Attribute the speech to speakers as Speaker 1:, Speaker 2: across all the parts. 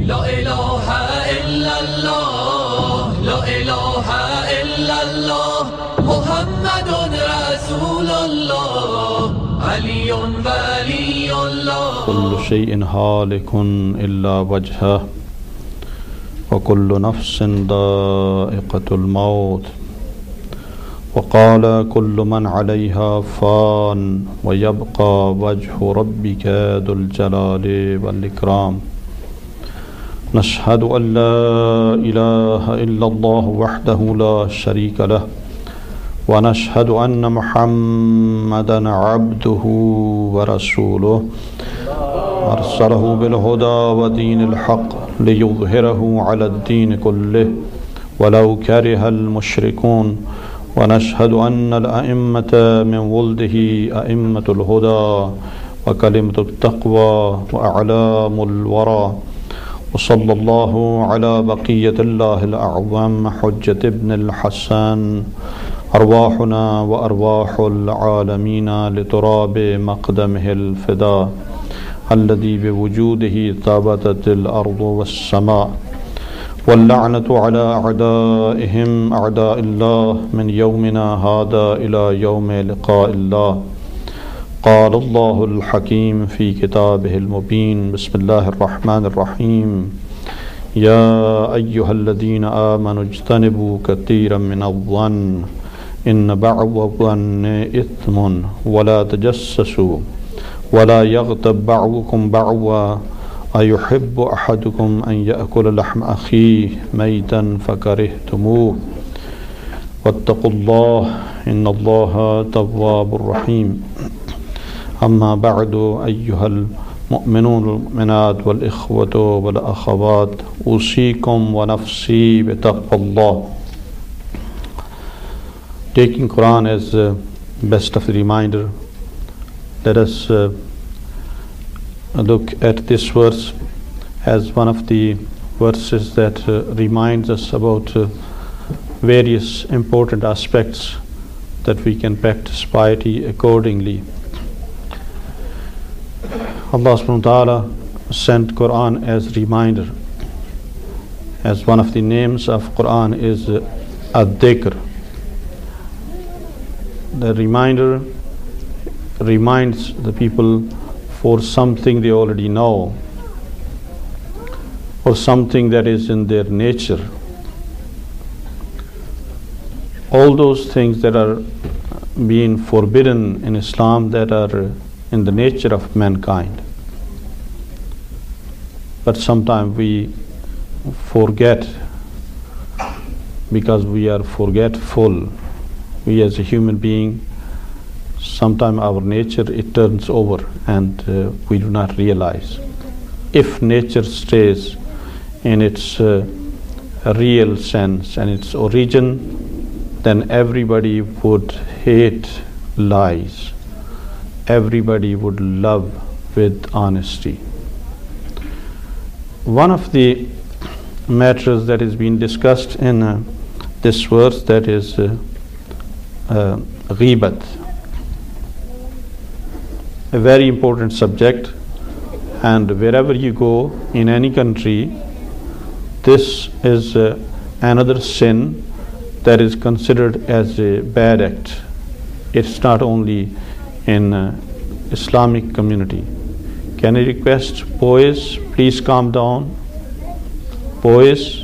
Speaker 1: لا إله إلا الله لا إله إلا الله محمد رسول الله علي ولي الله.
Speaker 2: كل شيء هالك إلا وجهه وكل نفس ذائقة الموت وقال كل من عليها فان ويبقى وجه ربك ذو الجلال والإكرام. نشهد أن لا إله إلا الله وحده لا شريك له ونشهد أن محمدا عبده ورسوله أرسله بالهدى ودين الحق ليظهره على الدين كله ولو كره المشركون. ونشهد أن الأئمة من ولده أئمة الهدى وكلمة التقوى وأعلام الورى. وصلى الله على بقية الله الأعظم حجة ابن الحسن أرواحنا وأرواح العالمين لتراب مقدمه الفداء الذي بوجوده ثبتت الأرض والسماء. واللعنة على أعدائهم أعداء الله من يومنا هذا إلى يوم لقاء الله. قال الله الحكيم في كتابه المبين. بسم الله الرحمن الرحيم. يا أيها الذين آمنوا اجتنبوا كثيرا من الظن إن بعض الظن إثم ولا تجسسوا ولا يغتب بعضكم بعضا أيحب أحدكم أن يأكل لحم أخيه ميتا فكرهتموه واتقوا الله إن الله تواب رحيم. أما بعد أيها المؤمنون والمؤمنات والإخوة والأخوات أوصيكم ونفسي بتقوى الله. Taking Quran as best of the reminder, let us look at this verse as one of the verses that reminds us about various important aspects that we can practice piety accordingly. Allah subhanahu wa ta'ala sent Quran as reminder. As one of the names of Quran is Ad-Dhikr. The reminder reminds the people for something they already know or something that is in their nature. All those things that are being forbidden in Islam that are in the nature of mankind. But sometimes we forget because we are forgetful. We as a human being, sometimes our nature it turns over and we do not realize. If nature stays in its real sense and its origin, then everybody would hate lies. Everybody would love with honesty. One of the matters that is being discussed in this verse, that is ghibat, a very important subject, and wherever you go in any country, this is another sin that is considered as a bad act. It's not only in Islamic community. Can I request boys, please calm down. Boys.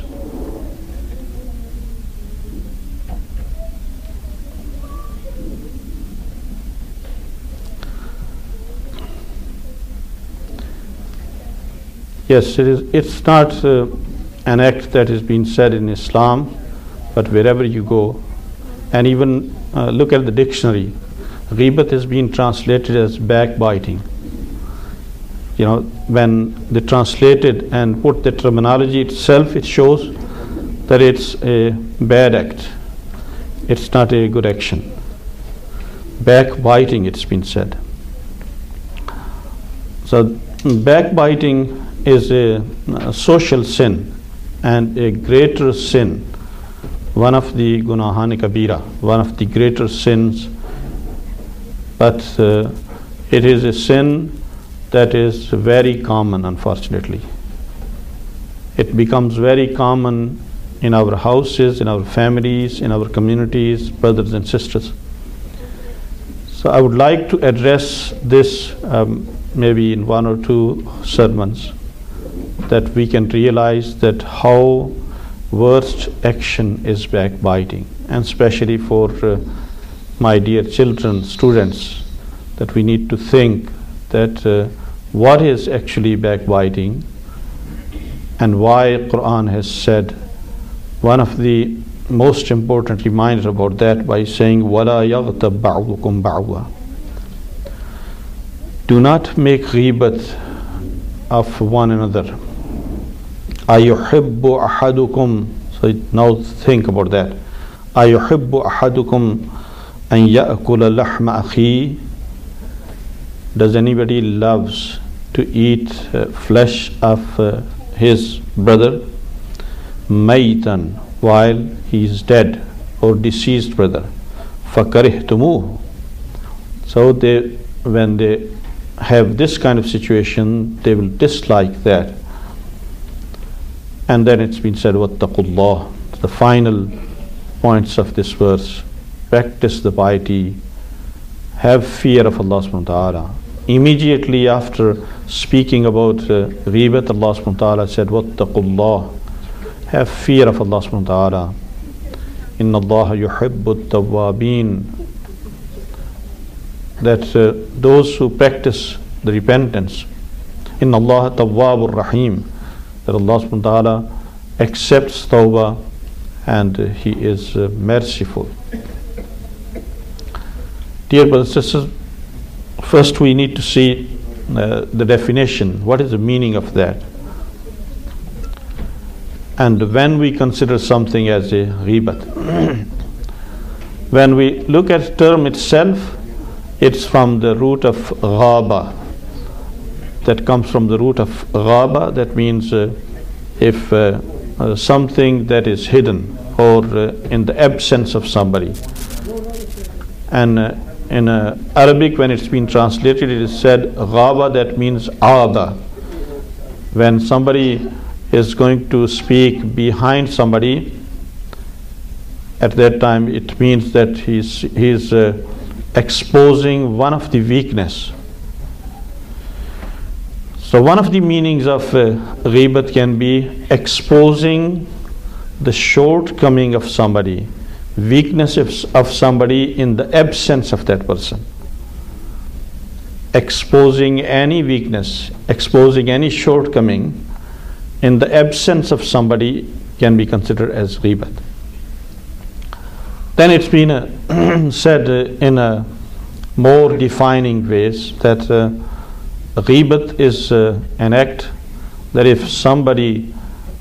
Speaker 2: Yes, it's not an act that is being said in Islam, but wherever you go, and even look at the dictionary, ghibat has been translated as backbiting. You know, when they translated and put the terminology itself, it shows that it's a bad act. It's not a good action. Backbiting, it's been said. So backbiting is a social sin and a greater sin, one of the gunahani kabira, one of the greater sins, but it is a sin that is very common, unfortunately. It becomes very common in our houses, in our families, in our communities, brothers and sisters. So I would like to address this maybe in one or two sermons, that we can realize that how worst action is backbiting, and especially for my dear children, students, that we need to think that what is actually backbiting and why Quran has said one of the most important reminders about that by saying وَلَا يَغْتَبْ بَعْضُكُمْ بَعْضًا. Do not make ghibat of one another. أَيُحِبُّ أَحَدُكُمْ. So now think about that. أَيُحِبُّ أَحَدُكُمْ أَنْ يَأْكُلَ لَحْمَ أَخِيهِ. Does anybody loves to eat flesh of his brother مَيْتًا, while he is dead or deceased brother? فَكَرِهْتُمُوهُ. So when they have this kind of situation, they will dislike that. And then it's been said, وَاتَّقُوا اللَّهِ. The final points of this verse: practice the piety, have fear of Allah subhanahu wa ta'ala. Immediately after speaking about ghibat, Allah subhanahu wa ta'ala said, وَاتَّقُوا اللَّهِ. Have fear of Allah subhanahu wa ta'ala. إِنَّ اللَّهَ يُحِبُّ التَّوَّابِينَ. That those who practice the repentance, إِنَّ اللَّهَ تَوَّابٌ رَحِيمٌ, that Allah subhanahu wa ta'ala accepts tawbah and He is merciful. Dear brothers and sisters, first we need to see the definition. What is the meaning of that? And when we consider something as a ghibat, when we look at the term itself, it's from the root of ghaba. That comes from the root of ghaba. That means if something that is hidden or in the absence of somebody. And in Arabic, when it's been translated, it is said ghaba, that means aada. When somebody is going to speak behind somebody, at that time it means that he's exposing one of the weakness. So one of the meanings of ghibat can be exposing the shortcoming of somebody, weakness of somebody in the absence of that person. Exposing any weakness, exposing any shortcoming in the absence of somebody can be considered as ghibat. Then it's been said in a more defining ways that ghibat is an act that if somebody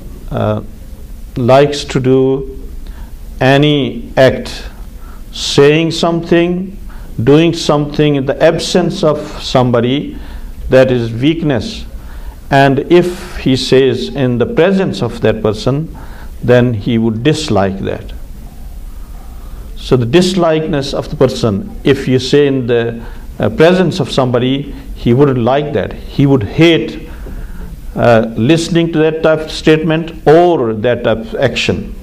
Speaker 2: likes to do any act, saying something, doing something in the absence of somebody, that is weakness. And if he says in the presence of that person, then he would dislike that. So the dislikeness of the person, if you say in the presence of somebody, he wouldn't like that. He would hate listening to that type of statement or that type of action.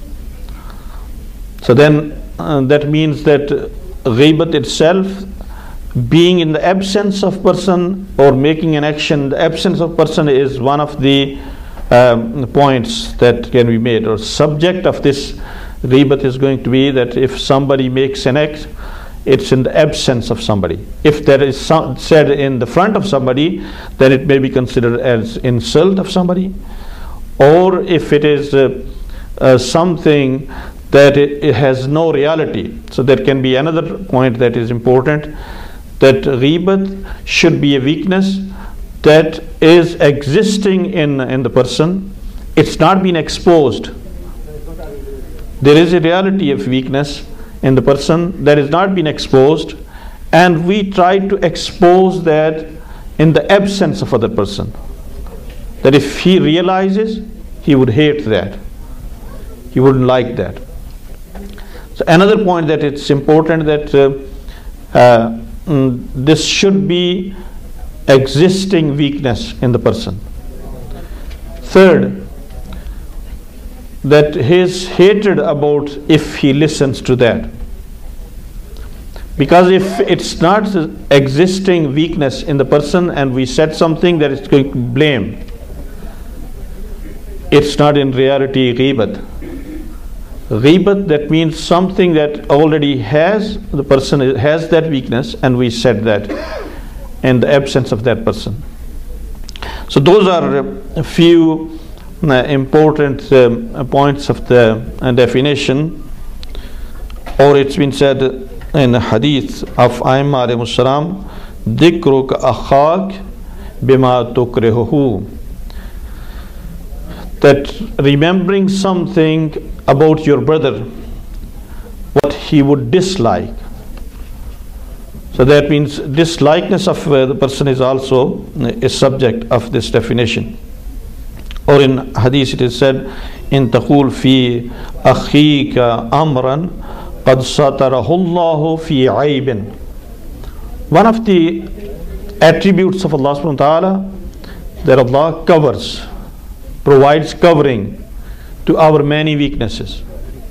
Speaker 2: So then that means that ghibat itself, being in the absence of person or making an action in the absence of person, is one of the points that can be made. Or subject of this ghibat is going to be that if somebody makes an act, it's in the absence of somebody. If that is said in the front of somebody, then it may be considered as insult of somebody. Or if it is something that it has no reality. So there can be another point that is important, that ghibat should be a weakness that is existing in the person. It's not been exposed. There is a reality of weakness in the person that has not been exposed, and we try to expose that in the absence of other person. That if he realizes, he would hate that. He wouldn't like that. So another point that it's important that this should be existing weakness in the person. Third, that his hatred about if he listens to that. Because if it's not existing weakness in the person and we said something that is going to blame, it's not in reality ghibat. Ghibat, that means something that already has, the person has that weakness and we said that in the absence of that person. So those are a few important points of the definition. Or it's been said in the hadith of Aimma alayhi salam, dhikruka akhak bima tukrihuhu, that remembering something about your brother, what he would dislike. So that means dislikeness of the person is also a subject of this definition. Or in hadith it is said, in taqul fi akhika amran qad satarahu Allahu fi aibin. One of the attributes of Allah subhanahu wa ta'ala, that Allah covers, provides covering to our many weaknesses.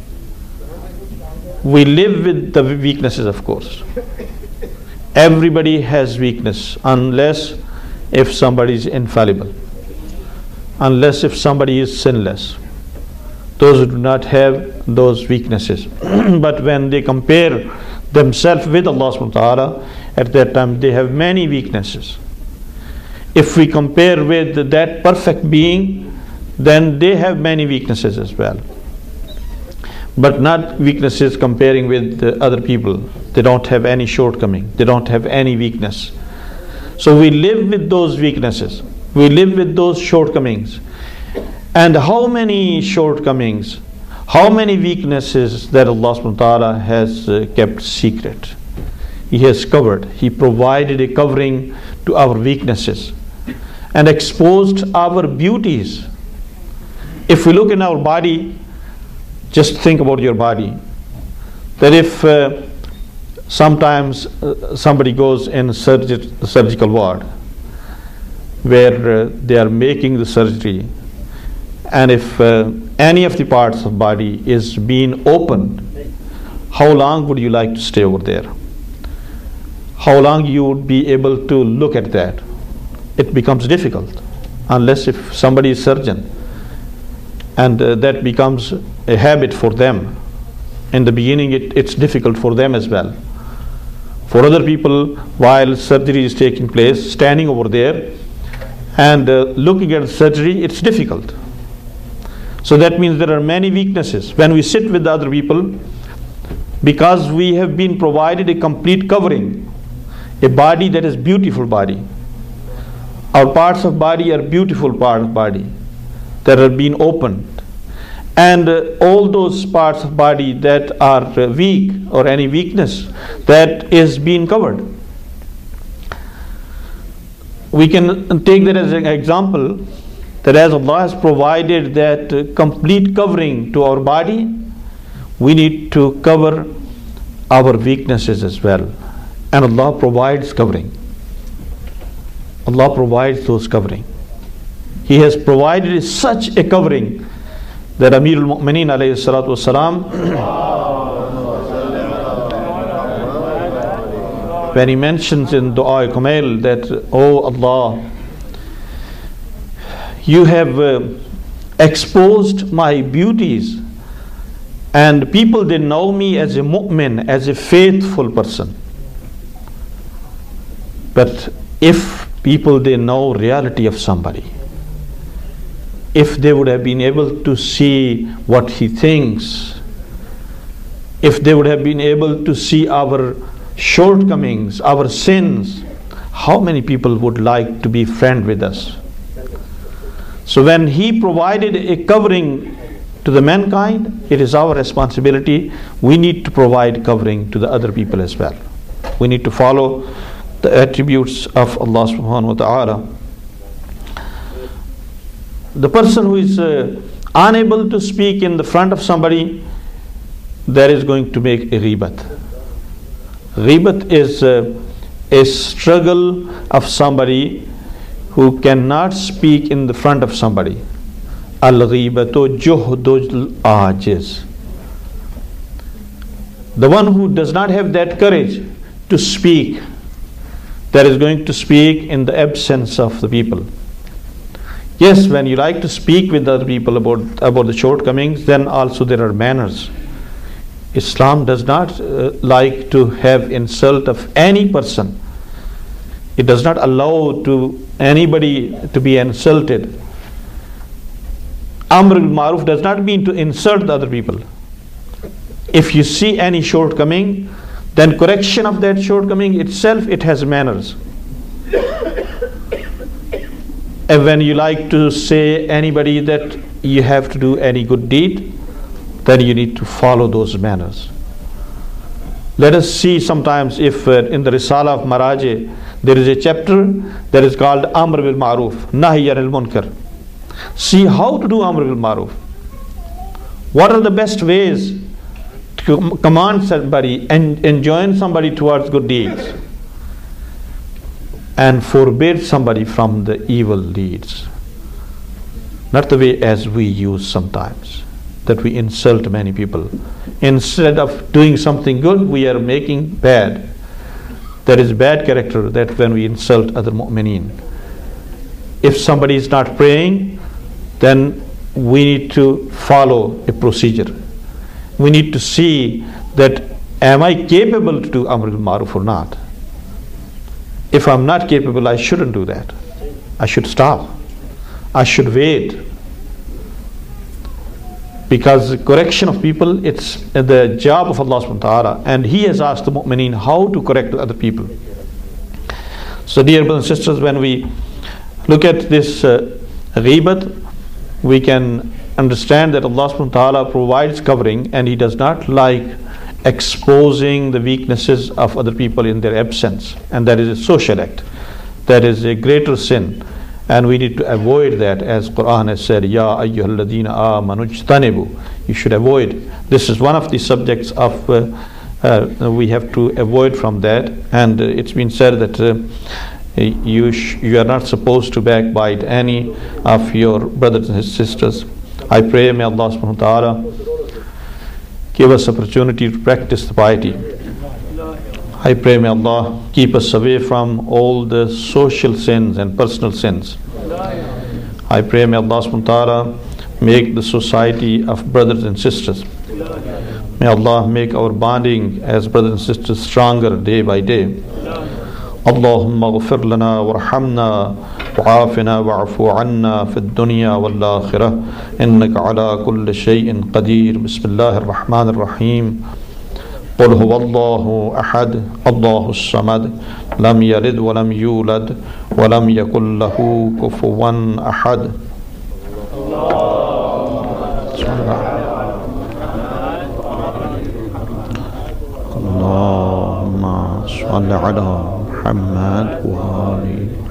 Speaker 2: We live with the weaknesses, of course. Everybody has weakness, unless if somebody is infallible, unless if somebody is sinless. Those who do not have those weaknesses. But when they compare themselves with Allah subhanahu wa ta'ala, at that time they have many weaknesses. If we compare with that perfect being, then they have many weaknesses as well. But not weaknesses comparing with other people. They don't have any shortcoming. They don't have any weakness. So we live with those weaknesses. We live with those shortcomings. And how many shortcomings, how many weaknesses that Allah subhanahu wa ta'ala has kept secret. He has covered. He provided a covering to our weaknesses and exposed our beauties. If we look in our body, just think about your body. That if sometimes somebody goes in a surgical ward where they are making the surgery, and if any of the parts of the body is being opened, how long would you like to stay over there? How long you would be able to look at that? It becomes difficult unless if somebody is surgeon. And that becomes a habit for them. In the beginning it's difficult for them as well. For other people, while surgery is taking place, standing over there and looking at surgery, it's difficult. So that means there are many weaknesses. When we sit with the other people, because we have been provided a complete covering, a body that is beautiful body. Our parts of body are beautiful parts of body that are being opened, and all those parts of body that are weak or any weakness that is being covered. We can take that as an example, that as Allah has provided that complete covering to our body, we need to cover our weaknesses as well. And Allah provides covering. Allah provides those covering. He has provided such a covering that Amirul Mu'mineen alayhi salatu wasalam, when he mentions in Dua Kumail that, oh Allah, you have exposed my beauties, and people, they know me as a mu'min, as a faithful person. But if people, they know reality of somebody, if they would have been able to see what he thinks, if they would have been able to see our shortcomings, our sins, how many people would like to be friend with us? So when he provided a covering to the mankind, it is our responsibility. We need to provide covering to the other people as well. We need to follow the attributes of Allah subhanahu wa ta'ala. The person who is unable to speak in the front of somebody, that is going to make a ghibat. Ghibat is a struggle of somebody who cannot speak in the front of somebody. Al-ghibatu juhdul ajiz. The one who does not have that courage to speak, that is going to speak in the absence of the people. Yes, when you like to speak with other people about the shortcomings, then also there are manners. Islam does not like to have insult of any person. It does not allow to anybody to be insulted. Amr bil Ma'ruf does not mean to insult the other people. If you see any shortcoming, then correction of that shortcoming itself, it has manners. And when you like to say anybody that you have to do any good deed, then you need to follow those manners. Let us see sometimes if in the Risala of Maraje there is a chapter that is called Amr bil Ma'ruf, Nahy anil Munkar. See how to do Amr bil Ma'ruf. What are the best ways to command somebody and enjoin somebody towards good deeds and forbid somebody from the evil deeds? Not the way as we use sometimes, that we insult many people. Instead of doing something good, we are making bad. There is bad character that when we insult other mu'mineen. If somebody is not praying, then we need to follow a procedure. We need to see that am I capable to do Amr bil Ma'ruf or not? If I'm not capable, I shouldn't do that. I should stop. I should wait. Because correction of people, it's the job of Allah subhanahu wa ta'ala, and He has asked the mu'mineen how to correct other people. So dear brothers and sisters, when we look at this ghibat, we can understand that Allah subhanahu wa ta'ala provides covering, and He does not like exposing the weaknesses of other people in their absence, and that is a social act. That is a greater sin, and we need to avoid that, as Quran has said, Ya ayyuhalladhina amanu ijtanibu. You should avoid. This is one of the subjects of we have to avoid from that, and it's been said that you are not supposed to backbite any of your brothers and sisters. I pray may Allah subhanahu wa ta'ala give us opportunity to practice the piety. I pray may Allah keep us away from all the social sins and personal sins. I pray may Allah subhanahu wa ta'ala make the society of brothers and sisters. May Allah make our bonding as brothers and sisters stronger day by day. اللهم اغفر لنا وارحمنا وعافنا واعف عنا في الدنيا والآخرة إنك على كل شيء قدير. بسم الله الرحمن الرحيم. قل هو الله أحد الله الصمد لم يلد ولم يولد ولم يكن له كفوا أحد. اللهم صل على محمد وآل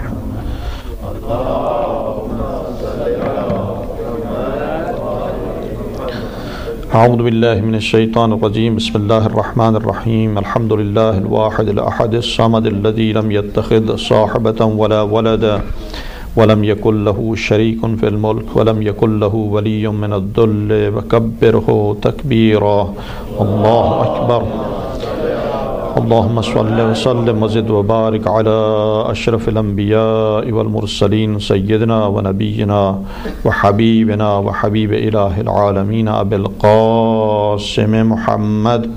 Speaker 2: أعوذ بالله من الشيطان الرجيم. بسم الله الرحمن الرحيم. الحمد لله الواحد الأحد الصمد الذي لم يتخذ صاحبة ولا ولدا ولم يكن له شريك في الملك ولم يكن له ولي من الذل وكبره تكبيرا. الله أكبر. اللهم صل وسلم وزد وبارك على أشرف الأنبياء والمرسلين سيدنا ونبينا وحبيبنا وحبيب إله العالمين أبي القاسم محمد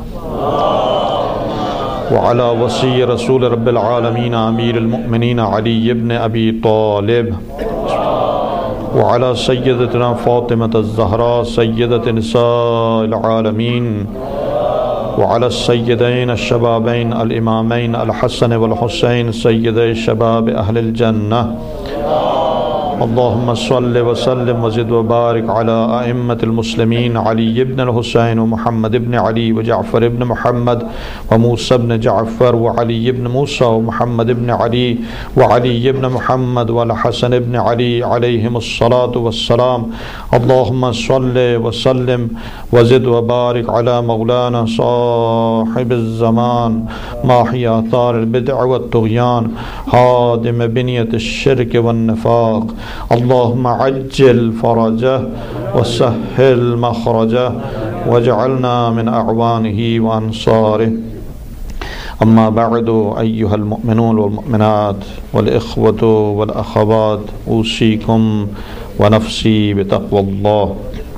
Speaker 2: وعلى وصي رسول رب العالمين أمير المؤمنين علي بن أبي طالب وعلى سيدتنا فاطمة الزهراء سيدة نساء العالمين وعلى السيدين الشبابين الإمامين الحسن والحسين سيدي شباب أهل الجنة. اللهم صل وسلم وزد وبارك على أئمة المسلمين علي بن الحسين ومحمد بن علي وجعفر بن محمد وموسى بن جعفر وعلي بن موسى ومحمد بن علي وعلي بن محمد والحسن بن علي عليهم الصلاة والسلام. اللهم صل وسلم وزد وبارك على مولانا صاحب الزمان ماحي آثار البدع والطغيان هادم بنية الشرك والنفاق اللهم عجل فرجه وسهل مخرجه واجعلنا من أعوانه وأنصاره. أما بعد أيها المؤمنون والمؤمنات والإخوة والأخوات أوصيكم ونفسي بتقوى الله.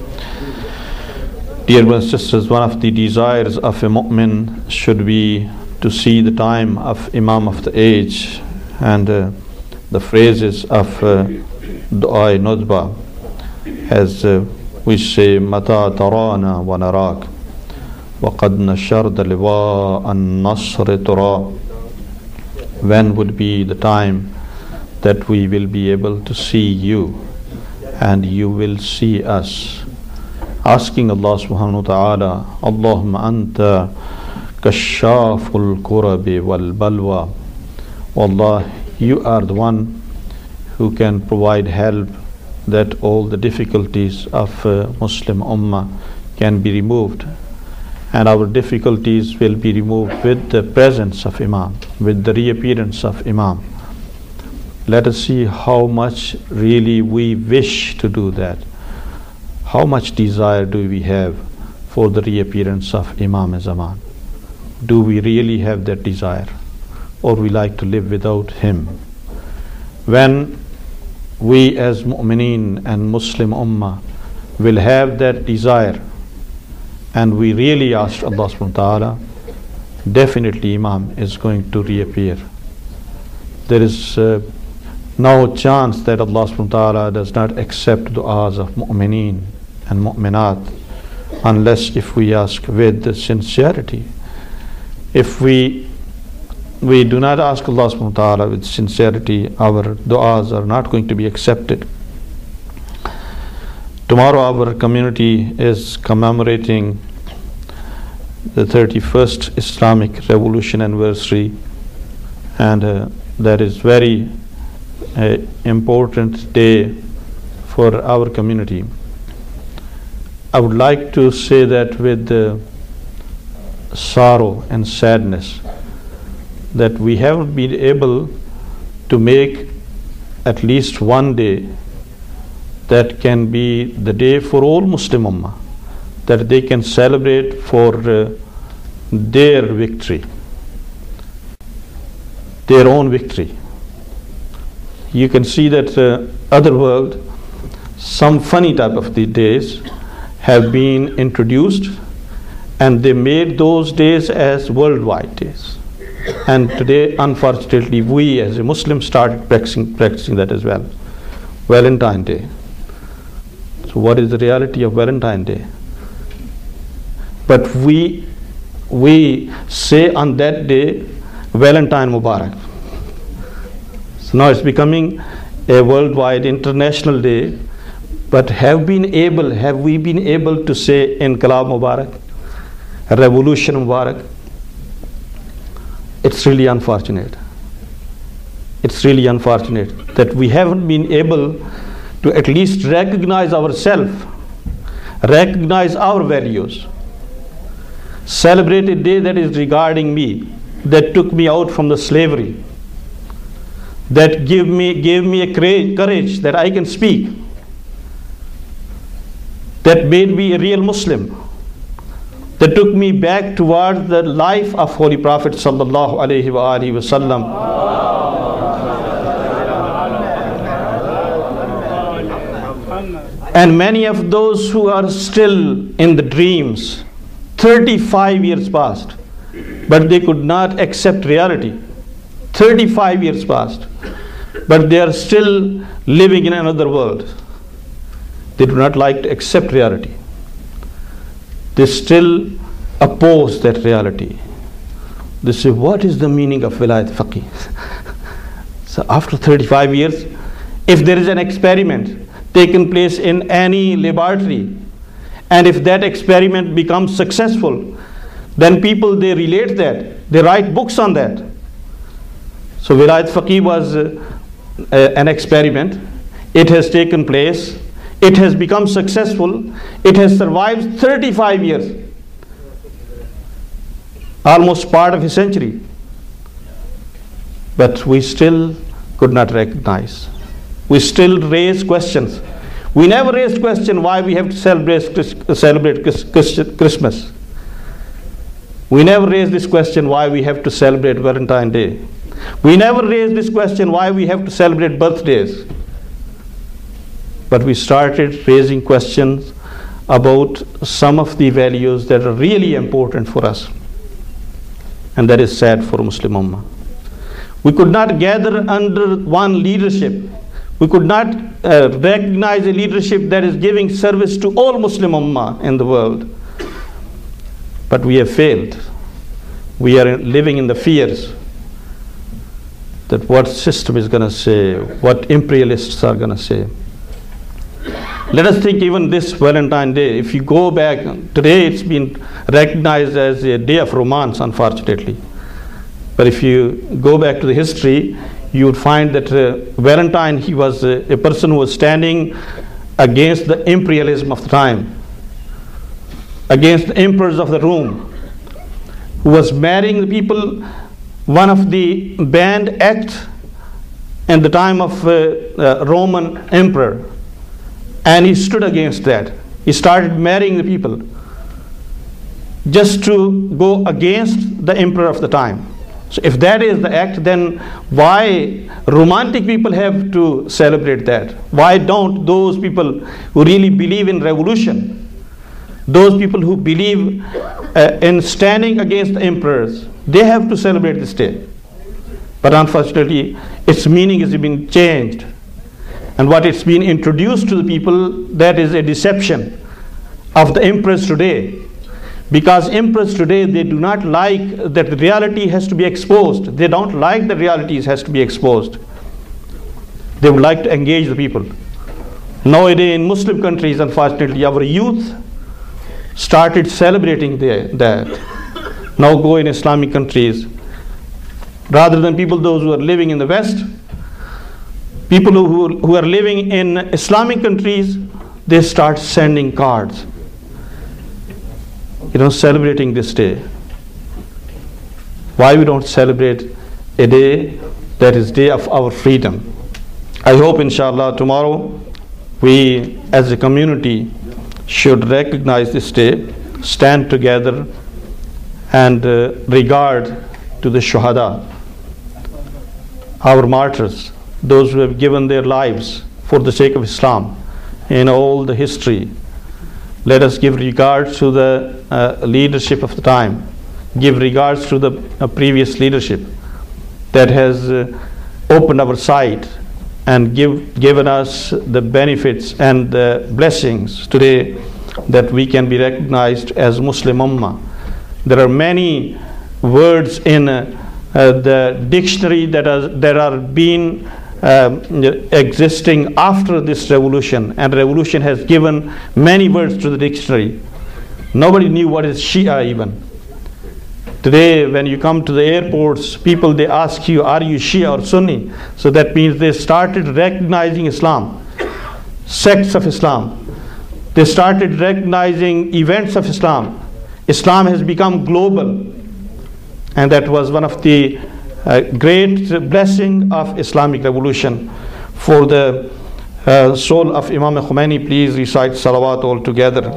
Speaker 2: Dear brothers and sisters, one of the desires of a mu'min should be to see the time of Imam of the age and the phrases of Du'a Nudba, as we say, Mata tarana wa narak wa qad nasharda liwa an-nasr tura. When would be the time that we will be able to see you and you will see us? Asking Allah subhanahu wa ta'ala, Allahumma anta kashaful kurabi wal balwa. Allah, you are the one who can provide help that all the difficulties of Muslim Ummah can be removed, and our difficulties will be removed with the presence of Imam, with the reappearance of Imam. Let us see how much really we wish to do that. How much desire do we have for the reappearance of Imam Zaman? Do we really have that desire, or we like to live without him? When we as mu'mineen and Muslim Ummah will have that desire and we really ask Allah subhanahu wa ta'ala, definitely Imam is going to reappear. There is no chance that Allah subhanahu wa ta'ala does not accept du'as of mu'mineen and mu'minat unless if we ask with sincerity. If we do not ask Allah subhanahu wa ta'ala with sincerity, our du'as are not going to be accepted. Tomorrow our community is commemorating the 31st Islamic Revolution anniversary, and that is very important day for our community. I would like to say that with sorrow and sadness that we haven't been able to make at least one day that can be the day for all Muslim Ummah, that they can celebrate for their victory, their own victory. You can see that other world, some funny type of the days have been introduced, and they made those days as worldwide days. And today, unfortunately, we as a Muslim started practicing that as well. Valentine Day. So what is the reality of Valentine Day? But we say on that day, Valentine Mubarak. So now it's becoming a worldwide international day. But have we been able to say Inqilab Mubarak, Revolution Mubarak? It's really unfortunate. It's really unfortunate that we haven't been able to at least recognize ourselves, recognize our values, celebrate a day that is regarding me, that took me out from the slavery, that gave me a courage that I can speak, that made me a real Muslim, that took me back towards the life of Holy Prophet sallallahu alaihi wasallam. And many of those who are still in the dreams, 35 years passed, but they could not accept reality. 35 years passed, but they are still living in another world. They do not like to accept reality. They still oppose that reality. They say, what is the meaning of Vilayat Faqih? So after 35 years, if there is an experiment taken place in any laboratory, and if that experiment becomes successful, then people, they relate that, they write books on that. So Vilayat Faqih was an experiment. It has taken place. It has become successful. It has survived 35 years, almost part of a century. But we still could not recognize. We still raise questions. We never raised question why we have to celebrate Christmas. We never raised this question why we have to celebrate Valentine's Day. We never raised this question why we have to celebrate birthdays. But we started raising questions about some of the values that are really important for us. And that is sad for Muslim Ummah. We could not gather under one leadership. We could not recognize a leadership that is giving service to all Muslim Ummah in the world. But we have failed. We are living in the fears that what system is going to say, what imperialists are going to say. Let us think even this Valentine's Day. If you go back, today it's been recognized as a day of romance, unfortunately. But if you go back to the history, you would find that Valentine, he was a person who was standing against the imperialism of the time, against the emperors of the Rome, who was marrying the people. One of the banned acts in the time of Roman emperor, and he stood against that. He started marrying the people just to go against the emperor of the time. So if that is the act, then why romantic people have to celebrate that? Why don't those people who really believe in revolution, those people who believe in standing against the emperors, they have to celebrate this day? But unfortunately, its meaning has been changed. And what it's been introduced to the people, that is a deception of the emperors today. Because emperors today, they do not like that the reality has to be exposed. They don't like that reality has to be exposed. They would like to engage the people. Nowadays in Muslim countries, unfortunately, our youth started celebrating that. Now go in Islamic countries, rather than people those who are living in the West, people who are living in Islamic countries, they start sending cards, celebrating this day. Why we don't celebrate a day that is day of our freedom? I hope inshallah tomorrow we as a community should recognize this day, stand together and regard to the shuhada, our martyrs, those who have given their lives for the sake of Islam in all the history. Let us give regards to the leadership of the time, give regards to the previous leadership that has opened our sight and given us the benefits and the blessings today that we can be recognized as Muslim Ummah. There are many words in the dictionary that are being existing after this revolution, and revolution has given many words to the dictionary. Nobody knew what is Shia even. Today when you come to the airports, people, they ask you, are you Shia or Sunni? So that means they started recognizing Islam, sects of Islam. They started recognizing events of Islam. Islam has become global, and that was one of the great blessing of Islamic revolution. For the soul of Imam Khomeini, please recite salawat all together.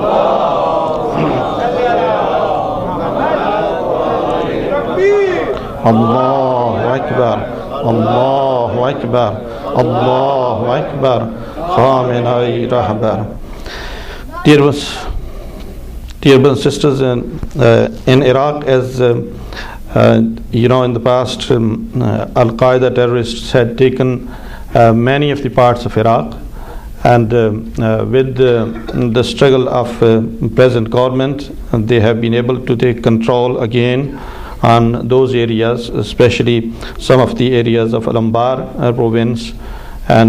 Speaker 2: Allahu Akbar, Allahu Akbar, Allahu Akbar, Khamenei Rahbar. Dear brothers and sisters, in Iraq, as in the past, Al-Qaeda terrorists had taken many of the parts of Iraq, and with the struggle of present government, they have been able to take control again on those areas, especially some of the areas of Al-Anbar province and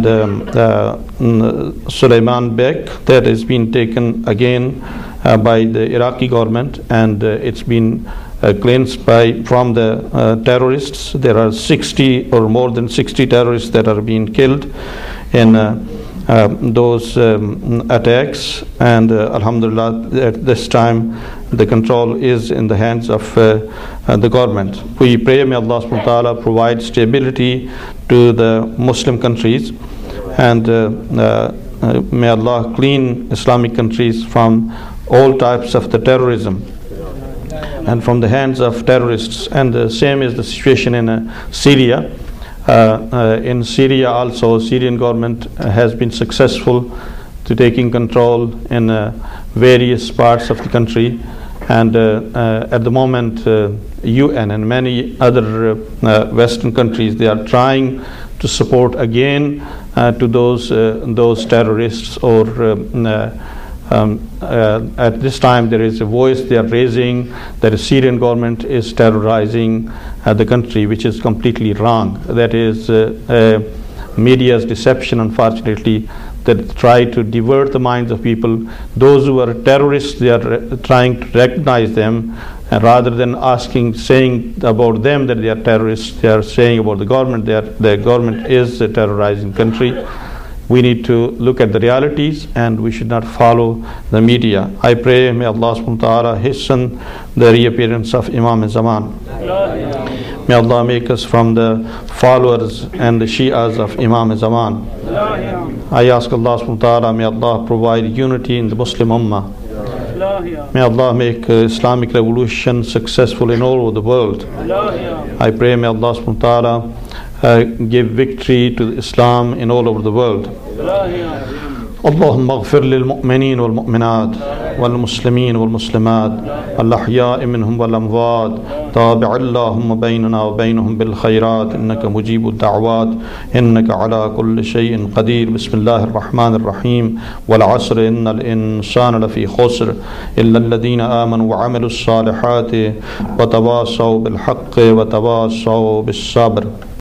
Speaker 2: Suleiman Bek, that has been taken again by the Iraqi government, and it's been cleansed from the terrorists. There are 60 or more than 60 terrorists that are being killed in those attacks, and Alhamdulillah, at this time the control is in the hands of the government. We pray may Allah subhanahu wa ta'ala provide stability to the Muslim countries, and may Allah clean Islamic countries from all types of the terrorism and from the hands of terrorists. And the same is the situation in Syria. In Syria also, Syrian government has been successful to taking control in various parts of the country, and at the moment UN and many other Western countries, they are trying to support again to those terrorists, or at this time there is a voice they are raising that the Syrian government is terrorizing the country, which is completely wrong. That is media's deception, unfortunately, that try to divert the minds of people. Those who are terrorists, they are trying to recognize them, and rather than saying about them that they are terrorists, they are saying about the government, the government is a terrorizing country. We need to look at the realities, and we should not follow the media. I pray, may Allah subhanahu wa ta'ala hasten the reappearance of Imam Zaman. May Allah make us from the followers and the Shi'as of Imam Zaman. I ask Allah subhanahu wa ta'ala, may Allah provide unity in the Muslim Ummah. May Allah make Islamic revolution successful in all over the world. I pray, may Allah subhanahu wa ta'ala give victory to Islam in all over the world. اللهم اغفر للمؤمنين والمؤمنات والمسلمين والمسلمات الأحياء منهم والأموات تابع اللهم بيننا وبينهم بالخيرات إنك مجيب الدعوات إنك على كل شيء قدير. بسم الله الرحمن الرحيم. والعصر إن الإنسان لفي خسر إلا الذين آمنوا وعملوا الصالحات وتواصوا بالحق وتواصوا بالصبر.